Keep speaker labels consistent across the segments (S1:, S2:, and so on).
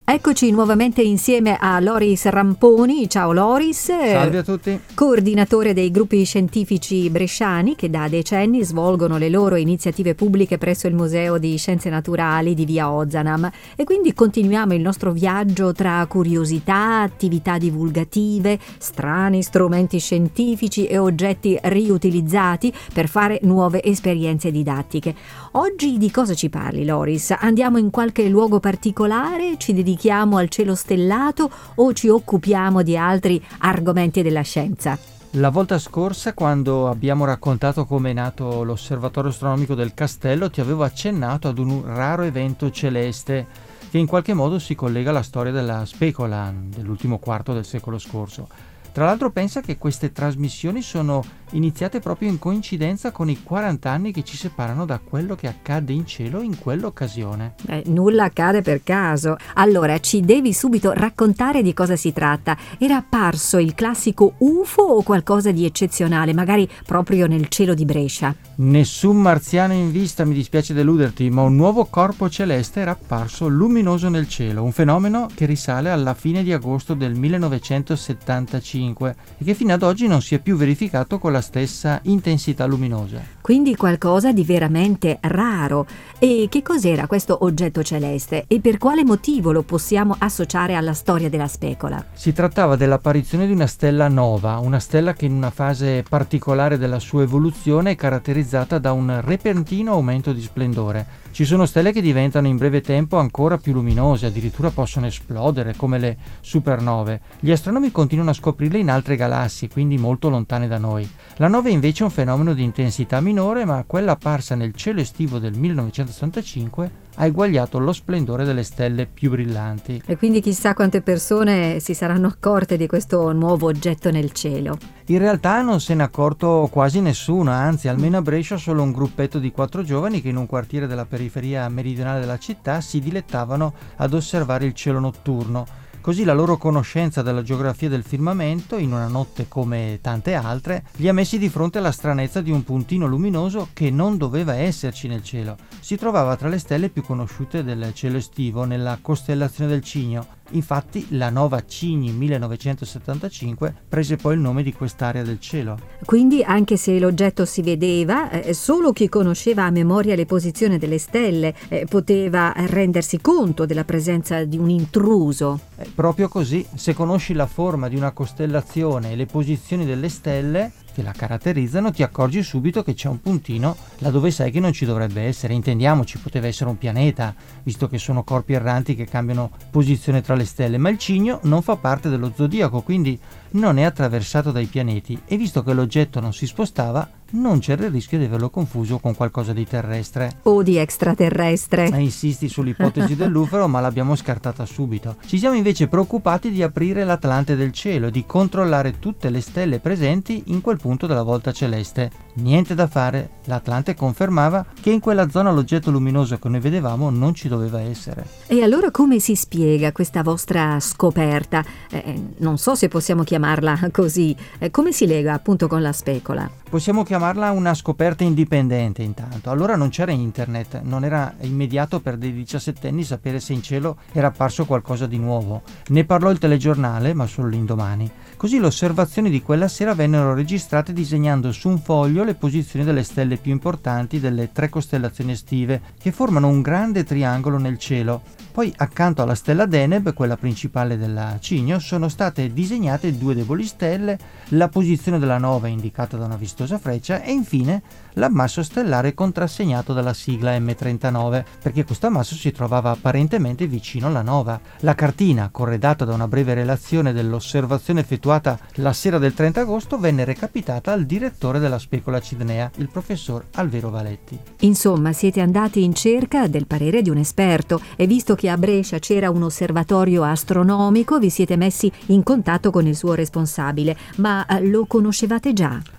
S1: Eccoci nuovamente insieme a Loris Ramponi. Ciao Loris.
S2: Salve a tutti.
S1: Coordinatore dei gruppi scientifici bresciani che da decenni svolgono le loro iniziative pubbliche presso il Museo di Scienze Naturali di Via Ozanam. E quindi continuiamo il nostro viaggio tra curiosità, attività divulgative, strani strumenti scientifici e oggetti riutilizzati per fare nuove esperienze didattiche. Oggi di cosa ci parli, Loris? Andiamo in qualche luogo particolare? Ci dedichiamo al cielo stellato o ci occupiamo di altri argomenti della scienza?
S2: La volta scorsa, quando abbiamo raccontato come è nato l'osservatorio astronomico del Castello, ti avevo accennato ad un raro evento celeste che in qualche modo si collega alla storia della specola dell'ultimo quarto del secolo scorso. Tra l'altro pensa che queste trasmissioni sono iniziate proprio in coincidenza con i 40 anni che ci separano da quello che accadde in cielo in quell'occasione.
S1: Nulla accade per caso. Allora, ci devi subito raccontare di cosa si tratta. Era apparso il classico UFO o qualcosa di eccezionale, magari proprio nel cielo di Brescia?
S2: Nessun marziano in vista, mi dispiace deluderti, ma un nuovo corpo celeste era apparso luminoso nel cielo, un fenomeno che risale alla fine di agosto del 1975 e che fino ad oggi non si è più verificato con la stessa intensità luminosa.
S1: Quindi qualcosa di veramente raro. E che cos'era questo oggetto celeste e per quale motivo lo possiamo associare alla storia della specola?
S2: Si trattava dell'apparizione di una stella nova, una stella che in una fase particolare della sua evoluzione è caratterizzata da un repentino aumento di splendore. Ci sono stelle che diventano in breve tempo ancora più luminose, addirittura possono esplodere come le supernove. Gli astronomi continuano a scoprirle in altre galassie, quindi molto lontane da noi. La nova invece è un fenomeno di intensità minore, ma quella apparsa nel cielo estivo del 1965 ha eguagliato lo splendore delle stelle più brillanti.
S1: E quindi chissà quante persone si saranno accorte di questo nuovo oggetto nel cielo.
S2: In realtà non se n'è accorto quasi nessuno, anzi almeno a Brescia solo un gruppetto di 4 giovani che in un quartiere della periferia meridionale della città si dilettavano ad osservare il cielo notturno. Così la loro conoscenza della geografia del firmamento, in una notte come tante altre, li ha messi di fronte alla stranezza di un puntino luminoso che non doveva esserci nel cielo. Si trovava tra le stelle più conosciute del cielo estivo, nella costellazione del Cigno. Infatti la Nova Cigni 1975 prese poi il nome di quest'area del cielo.
S1: Quindi anche se l'oggetto si vedeva, solo chi conosceva a memoria le posizioni delle stelle poteva rendersi conto della presenza di un intruso.
S2: Proprio così, se conosci la forma di una costellazione e le posizioni delle stelle che la caratterizzano, ti accorgi subito che c'è un puntino laddove sai che non ci dovrebbe essere. Intendiamoci, poteva essere un pianeta, visto che sono corpi erranti che cambiano posizione tra le stelle, ma il Cigno non fa parte dello zodiaco, quindi non è attraversato dai pianeti, e visto che l'oggetto non si spostava, non c'era il rischio di averlo confuso con qualcosa di terrestre
S1: o di extraterrestre.
S2: Insisti sull'ipotesi dell'UFO, ma l'abbiamo scartata subito. Ci siamo invece preoccupati di aprire l'Atlante del cielo e di controllare tutte le stelle presenti in quel punto della volta celeste. Niente da fare, l'Atlante confermava che in quella zona l'oggetto luminoso che noi vedevamo non ci doveva essere.
S1: E allora come si spiega questa vostra scoperta? Non so se possiamo chiamarla così. Come si lega appunto con la specola?
S2: Possiamo chiamarla una scoperta indipendente intanto. Allora non c'era internet, non era immediato per dei 17enni sapere se in cielo era apparso qualcosa di nuovo. Ne parlò il telegiornale, ma solo l'indomani. Così le osservazioni di quella sera vennero registrate disegnando su un foglio le posizioni delle stelle più importanti delle 3 costellazioni estive, che formano un grande triangolo nel cielo. Poi accanto alla stella Deneb, quella principale della Cigno, sono state disegnate 2 deboli stelle, la posizione della nova indicata da una vistosa freccia e infine l'ammasso stellare contrassegnato dalla sigla M39, perché questo ammasso si trovava apparentemente vicino alla nova. La cartina, corredata da una breve relazione dell'osservazione effettuata la sera del 30 agosto, venne recapitata al direttore della specola cidnea, il professor Alvero Valetti.
S1: Insomma, siete andati in cerca del parere di un esperto e visto che a Brescia c'era un osservatorio astronomico, vi siete messi in contatto con il suo responsabile. Ma lo conoscevate già?
S2: No,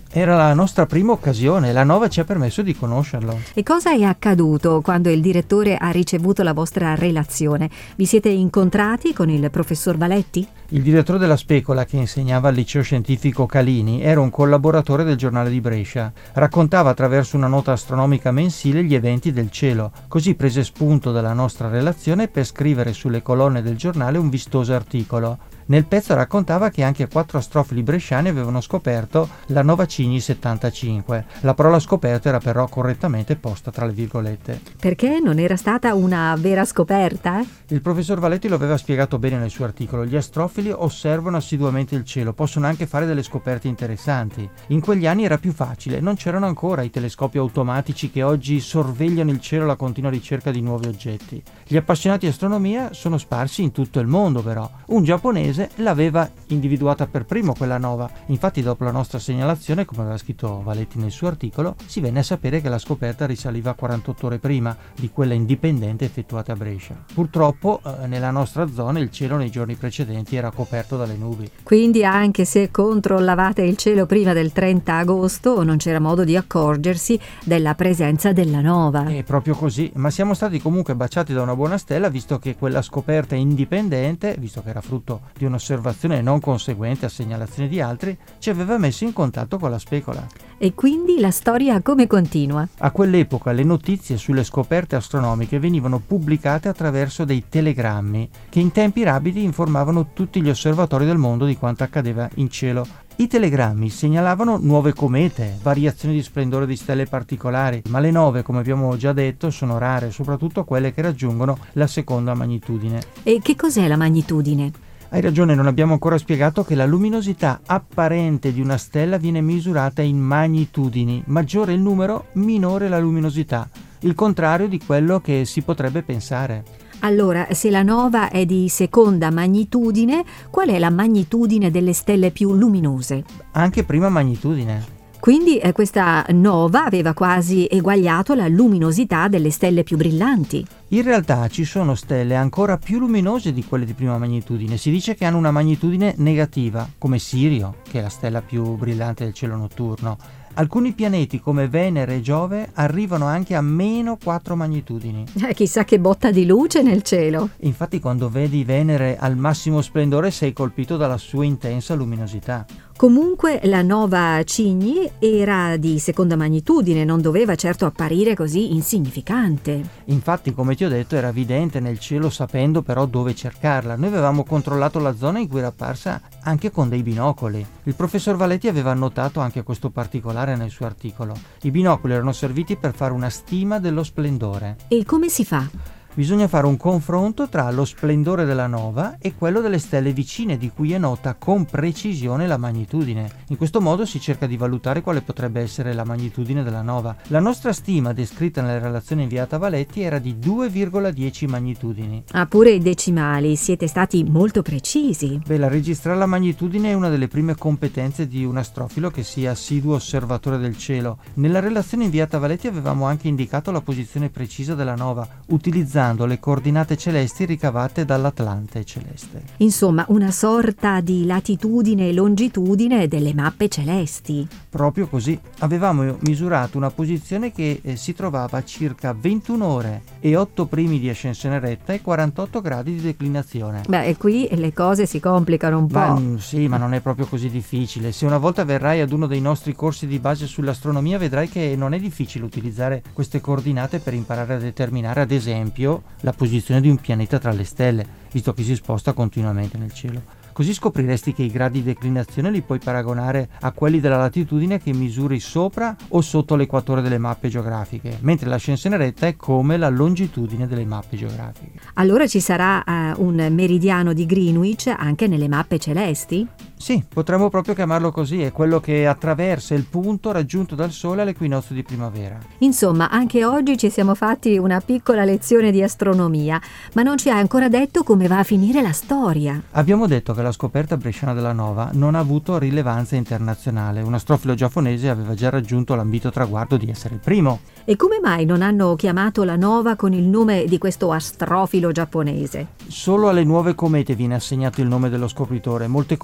S2: Era la nostra prima occasione, la Nova ci ha permesso di conoscerlo.
S1: E cosa è accaduto quando il direttore ha ricevuto la vostra relazione? Vi siete incontrati con il professor Valetti?
S2: Il direttore della Specola, che insegnava al liceo scientifico Calini, era un collaboratore del giornale di Brescia. Raccontava attraverso una nota astronomica mensile gli eventi del cielo. Così prese spunto dalla nostra relazione per scrivere sulle colonne del giornale un vistoso articolo. Nel pezzo raccontava che anche 4 astrofili bresciani avevano scoperto la Nova Cygni 75. La parola scoperta era però correttamente posta tra le virgolette.
S1: Perché non era stata una vera scoperta?
S2: Il professor Valetti lo aveva spiegato bene nel suo articolo. Gli astrofili osservano assiduamente il cielo, possono anche fare delle scoperte interessanti. In quegli anni era più facile, non c'erano ancora i telescopi automatici che oggi sorvegliano il cielo alla continua ricerca di nuovi oggetti. Gli appassionati di astronomia sono sparsi in tutto il mondo però. Un giapponese l'aveva individuata per primo quella nova. Infatti dopo la nostra segnalazione, come aveva scritto Valetti nel suo articolo, si venne a sapere che la scoperta risaliva 48 ore prima di quella indipendente effettuata a Brescia. Purtroppo nella nostra zona il cielo nei giorni precedenti era coperto dalle nubi.
S1: Quindi anche se controllavate il cielo prima del 30 agosto non c'era modo di accorgersi della presenza della nova.
S2: È proprio così, ma siamo stati comunque baciati da una buona stella, visto che quella scoperta indipendente, visto che era frutto di un'osservazione non conseguente a segnalazioni di altri, ci aveva messo in contatto con la Specola.
S1: E quindi la storia come continua?
S2: A quell'epoca le notizie sulle scoperte astronomiche venivano pubblicate attraverso dei telegrammi che in tempi rapidi informavano tutti gli osservatori del mondo di quanto accadeva in cielo. I telegrammi segnalavano nuove comete, variazioni di splendore di stelle particolari, ma le nove, come abbiamo già detto, sono rare, soprattutto quelle che raggiungono la seconda magnitudine.
S1: E che cos'è la magnitudine?
S2: Hai ragione, non abbiamo ancora spiegato che la luminosità apparente di una stella viene misurata in magnitudini. Maggiore il numero, minore la luminosità. Il contrario di quello che si potrebbe pensare.
S1: Allora, se la nova è di seconda magnitudine, qual è la magnitudine delle stelle più luminose?
S2: Anche prima magnitudine.
S1: Quindi questa nova aveva quasi eguagliato la luminosità delle stelle più brillanti.
S2: In realtà ci sono stelle ancora più luminose di quelle di prima magnitudine. Si dice che hanno una magnitudine negativa, come Sirio, che è la stella più brillante del cielo notturno. Alcuni pianeti come Venere e Giove arrivano anche a meno 4 magnitudini.
S1: Chissà che botta di luce nel cielo.
S2: Infatti quando vedi Venere al massimo splendore sei colpito dalla sua intensa luminosità.
S1: Comunque la Nova Cygni era di seconda magnitudine, non doveva certo apparire così insignificante.
S2: Infatti, come ti ho detto, era evidente nel cielo, sapendo però dove cercarla. Noi avevamo controllato la zona in cui era apparsa anche con dei binocoli. Il professor Valetti aveva annotato anche questo particolare nel suo articolo. I binocoli erano serviti per fare una stima dello splendore.
S1: E come si fa?
S2: Bisogna fare un confronto tra lo splendore della nova e quello delle stelle vicine, di cui è nota con precisione la magnitudine. In questo modo si cerca di valutare quale potrebbe essere la magnitudine della nova. La nostra stima, descritta nella relazione inviata a Valetti, era di 2,10 magnitudini.
S1: Ah, pure i decimali, siete stati molto precisi.
S2: La registrare la magnitudine è una delle prime competenze di un astrofilo che sia assiduo osservatore del cielo. Nella relazione inviata a Valetti avevamo anche indicato la posizione precisa della nova, utilizzando le coordinate celesti ricavate dall'Atlante celeste.
S1: Insomma, una sorta di latitudine e longitudine delle mappe celesti.
S2: Proprio così. Avevamo misurato una posizione che si trovava a circa 21 ore e 8 primi di ascensione retta e 48 gradi di declinazione.
S1: E qui le cose si complicano un po'.
S2: Sì, ma non è proprio così difficile. Se una volta verrai ad uno dei nostri corsi di base sull'astronomia, vedrai che non è difficile utilizzare queste coordinate per imparare a determinare, ad esempio, la posizione di un pianeta tra le stelle, visto che si sposta continuamente nel cielo. Così scopriresti che i gradi di declinazione li puoi paragonare a quelli della latitudine che misuri sopra o sotto l'equatore delle mappe geografiche, mentre l'ascensione retta è come la longitudine delle mappe geografiche.
S1: Allora ci sarà un meridiano di Greenwich anche nelle mappe celesti?
S2: Sì, potremmo proprio chiamarlo così, è quello che attraversa il punto raggiunto dal Sole all'equinozio di primavera.
S1: Insomma, anche oggi ci siamo fatti una piccola lezione di astronomia, ma non ci hai ancora detto come va a finire la storia.
S2: Abbiamo detto che la scoperta bresciana della nova non ha avuto rilevanza internazionale. Un astrofilo giapponese aveva già raggiunto l'ambito traguardo di essere il primo.
S1: E come mai non hanno chiamato la nova con il nome di questo astrofilo giapponese?
S2: Solo alle nuove comete viene assegnato il nome dello scopritore. Molte comete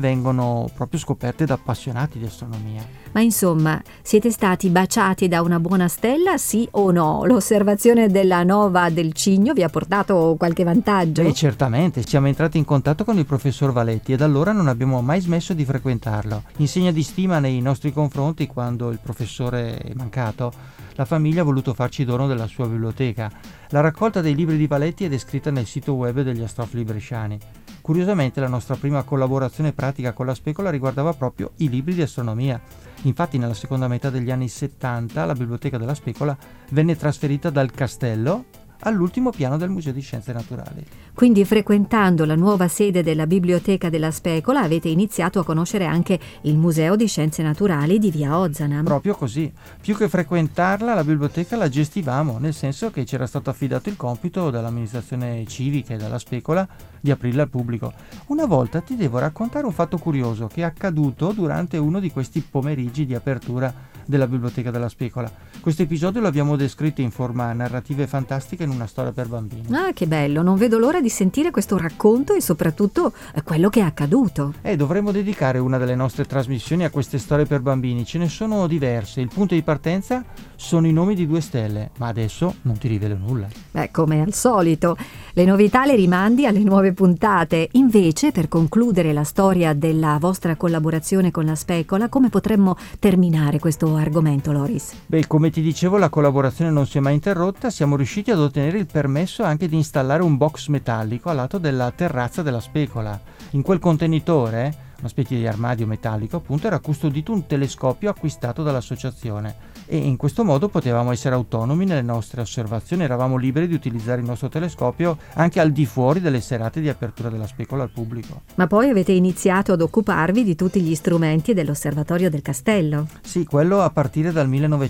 S2: vengono proprio scoperte da appassionati di astronomia.
S1: Ma insomma, siete stati baciati da una buona stella, sì o no? L'osservazione della nova del Cigno vi ha portato qualche vantaggio?
S2: Beh, certamente, siamo entrati in contatto con il professor Valetti e da allora non abbiamo mai smesso di frequentarlo. In segno di stima nei nostri confronti, quando il professore è mancato, la famiglia ha voluto farci dono della sua biblioteca. La raccolta dei libri di Valetti è descritta nel sito web degli Astrofili bresciani. Curiosamente la nostra prima collaborazione pratica con la Specola riguardava proprio i libri di astronomia. Infatti nella seconda metà degli anni 70 la biblioteca della Specola venne trasferita dal castello all'ultimo piano del Museo di Scienze Naturali.
S1: Quindi frequentando la nuova sede della Biblioteca della Specola avete iniziato a conoscere anche il Museo di Scienze Naturali di via Ozanam.
S2: Proprio così. Più che frequentarla, la biblioteca la gestivamo, nel senso che c'era stato affidato il compito dall'amministrazione civica e dalla Specola di aprirla al pubblico. Una volta ti devo raccontare un fatto curioso che è accaduto durante uno di questi pomeriggi di apertura della Biblioteca della Specola. Questo episodio lo abbiamo descritto in forma narrativa e fantastica in una storia per bambini.
S1: Ah, che bello, non vedo l'ora di sentire questo racconto e soprattutto quello che è accaduto.
S2: Dovremmo dedicare una delle nostre trasmissioni a queste storie per bambini. Ce ne sono diverse. Il punto di partenza sono i nomi di 2 stelle, ma adesso non ti rivelo nulla.
S1: Beh, come al solito, le novità le rimandi alle nuove puntate. Invece, per concludere la storia della vostra collaborazione con la Specola, come potremmo terminare questo argomento, Loris?
S2: Beh, come ti dicevo, la collaborazione non si è mai interrotta. Siamo riusciti ad ottenere il permesso anche di installare un box metallico al lato della terrazza della Specola. In quel contenitore, una specie di armadio metallico appunto, era custodito un telescopio acquistato dall'associazione e in questo modo potevamo essere autonomi nelle nostre osservazioni, eravamo liberi di utilizzare il nostro telescopio anche al di fuori delle serate di apertura della Specola al pubblico.
S1: Ma poi avete iniziato ad occuparvi di tutti gli strumenti dell'osservatorio del castello?
S2: Sì, quello a partire dal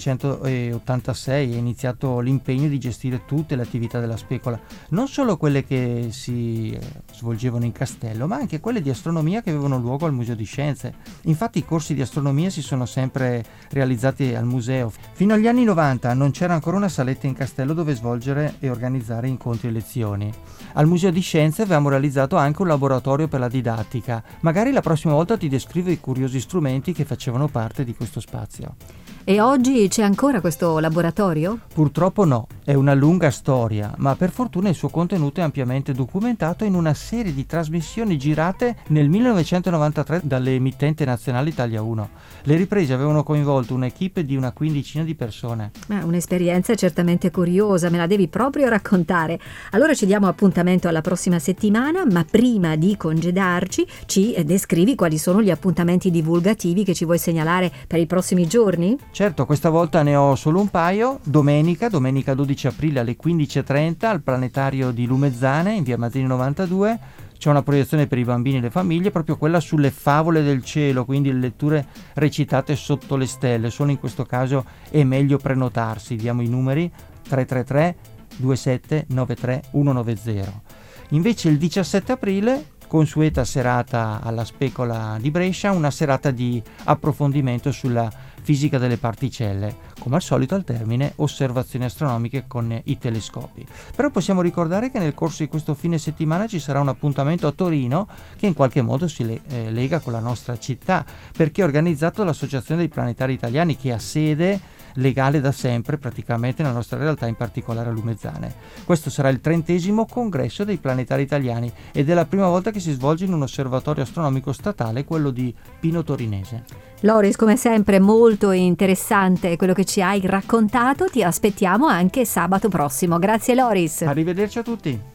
S2: 1986 è iniziato l'impegno di gestire tutte le attività della Specola, non solo quelle che si svolgevano in castello, ma anche quelle di astronomia che avevano luogo al Museo di Scienze. Infatti i corsi di astronomia si sono sempre realizzati al museo. Fino agli anni 90 non c'era ancora una saletta in castello dove svolgere e organizzare incontri e lezioni. Al Museo di Scienze avevamo realizzato anche un laboratorio per la didattica. Magari la prossima volta ti descrivo i curiosi strumenti che facevano parte di questo spazio.
S1: E oggi c'è ancora questo laboratorio?
S2: Purtroppo no, è una lunga storia, ma per fortuna il suo contenuto è ampiamente documentato in una serie di trasmissioni girate nel 1993 dall'emittente nazionale Italia 1. Le riprese avevano coinvolto un'equipe di una quindicina di persone.
S1: Un'esperienza certamente curiosa, me la devi proprio raccontare. Allora ci diamo appuntamento alla prossima settimana, ma prima di congedarci ci descrivi quali sono gli appuntamenti divulgativi che ci vuoi segnalare per i prossimi giorni?
S2: Certo, questa volta ne ho solo un paio. Domenica 12 aprile alle 15:30 al planetario di Lumezzane in via Mazzini 92 c'è una proiezione per i bambini e le famiglie, proprio quella sulle favole del cielo, quindi le letture recitate sotto le stelle. Solo in questo caso è meglio prenotarsi. Diamo i numeri 333 2793 190. Invece il 17 aprile, consueta serata alla Specola di Brescia, una serata di approfondimento sulla fisica delle particelle, come al solito al termine osservazioni astronomiche con i telescopi. Però possiamo ricordare che nel corso di questo fine settimana ci sarà un appuntamento a Torino che in qualche modo si lega con la nostra città, perché è organizzato dall'Associazione dei Planetari Italiani, che ha sede legale da sempre praticamente nella nostra realtà, in particolare a Lumezzane. Questo sarà il 30° congresso dei planetari italiani ed è la prima volta che si svolge in un osservatorio astronomico statale, quello di Pino Torinese.
S1: Loris, come sempre molto interessante quello che ci hai raccontato, ti aspettiamo anche sabato prossimo. Grazie Loris.
S2: Arrivederci a tutti.